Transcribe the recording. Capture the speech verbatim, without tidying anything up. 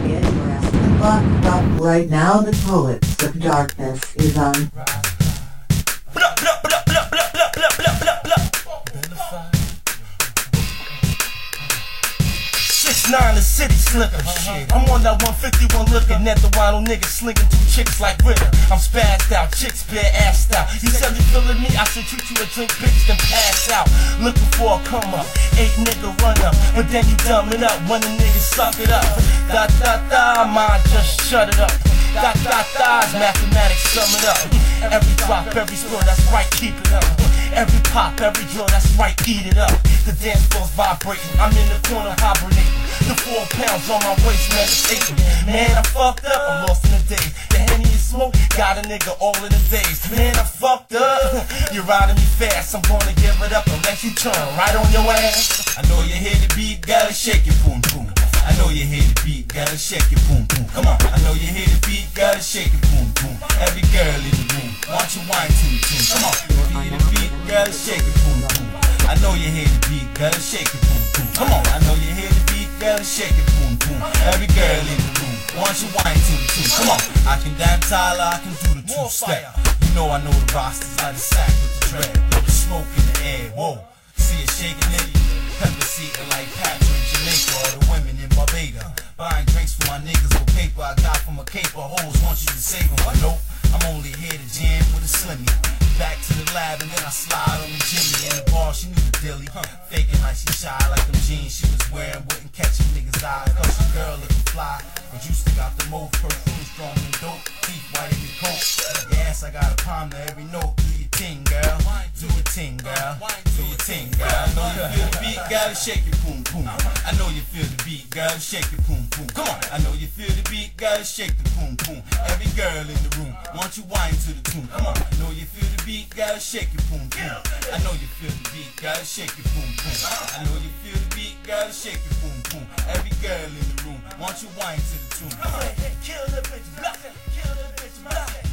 Get your ass the fuck up right now. The Poets of Darkness is on. six nine, the city slicker. Shit. I'm on that one fifty-one looking at the wino niggas slinging two chicks like Ritter. I'm spazzed out, chicks bare assed out. You said you feeling me, I should treat you a drink bitch then pass out. Looking for a come up, eight nigga run up, but then you dumb it up when the niggas suck it up. Da da da, mind just shut it up. Da da da's mathematics, sum it up. Every drop, every spill, that's right, keep it up. Every pop, every drill, that's right, eat it up. The dance floor's vibrating, I'm in the corner hibernating. The four pounds on my waist, meditating. Man, I fucked up, I'm lost in the days. The Henny and smoke got a nigga all in the days. Man, I fucked up. You're riding me fast, I'm gonna give it up unless you turn right on your ass. I know you hear the beat, gotta shake it, boom, boom. I know you hear the beat, gotta shake it, boom, boom. Come on, I know you hear the beat, gotta shake it, boom, boom. Every girl in the room, watch you whine to the tune. Come on, you hear the beat, gotta shake it, boom, boom. I know you hear the beat, gotta shake it, boom, boom. Come on, I know you hear the beat, gotta shake it, boom, boom. Every girl in the room, want you whine to the tune. Come on, I can dance Tyler, I can do the two-step. You know I know the rosters, I the sack with the dread. Blow the smoke in the air, whoa. See it shaking it, pepper seating like Patrick, Jamaica, or the women in Barbados. Buying drinks for my niggas with paper I got from a caper. Hoes want you to save them, but nope, I'm only here to jam with a slimmy. Back to the lab and then I slide on the Jimmy. In the bar, she knew the dilly, huh? Faking like she shy, like them jeans she was wearing wouldn't catch a nigga's eye. Cause your girl looking fly, but you still got the most perfume, strong and dope. Teeth white in your coat. Yes, I got a palm to every note. Do your thing, girl. Do your thing, girl. Do your thing, girl. I know you feel the beat, gotta shake it, boom, boom. I know you feel the beat, gotta shake it, boom, boom. Come on, I know you feel the beat, gotta shake the boom, boom. Every girl in the room, want you whine to the tune. Come on, I know you feel the beat, gotta shake it, boom, boom. I know you feel the beat, gotta shake it, boom, boom. I know you feel the beat, gotta shake it, boom, boom. Every girl in the room, want you whine to the tune. Come on, kill the bitch, block it, kill the bitch, block it.